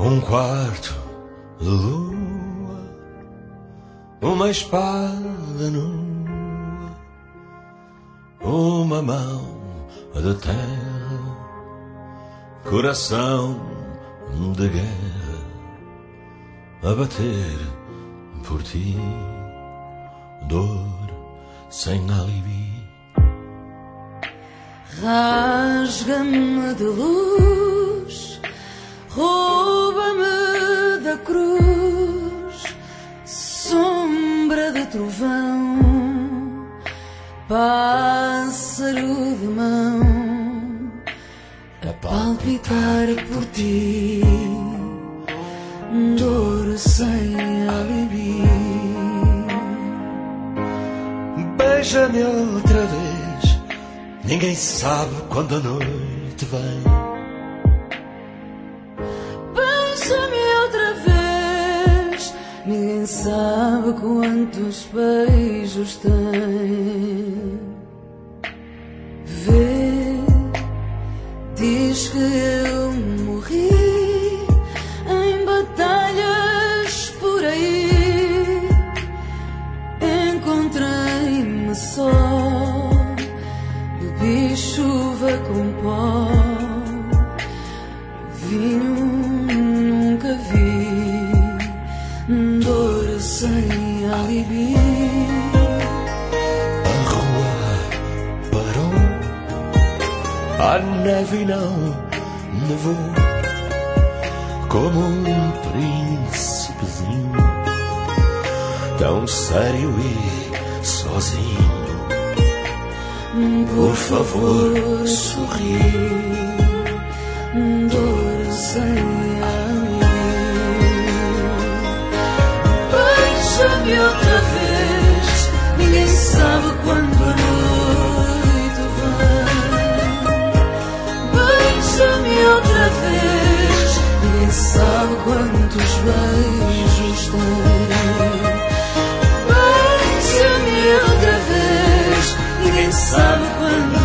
Um quarto de lua, uma espada nua, uma mão de terra, coração de guerra, a bater por ti, dor sem alibi. Rasga-me de luz, rouba-me da cruz, sombra de trovão, pássaro de mão, a palpitar por ti, dor sem alibi. Beija-me outra vez, ninguém sabe quando a noite vem. Beija-me outra vez, ninguém sabe quantos beijos tem. Vê, diz que eu morri em batalhas por aí. Encontrei-me só, bebi chuva com pó, vinho nunca vi, dor sem alibi. A rua parou, a neve não nevou, como um príncipezinho, tão sério e sozinho. Por favor, sorri, dor sem alibi. Beija-me outra vez, ninguém sabe quando a noite vem. Beija-me outra vez, ninguém sabe quantos beijos tem. Beija-me outra vez, ninguém sabe quando